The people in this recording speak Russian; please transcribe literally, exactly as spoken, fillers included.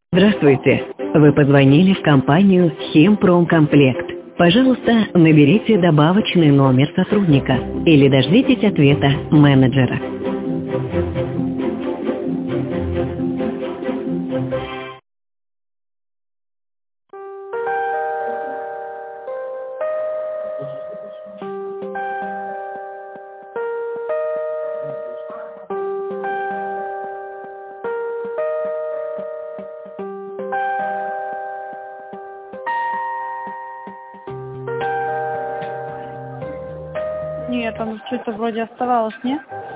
Здравствуйте. Вы позвонили в компанию «Химпромкомплект». Пожалуйста, наберите добавочный номер сотрудника или дождитесь ответа менеджера. Нет, там что-то вроде оставалось, нет?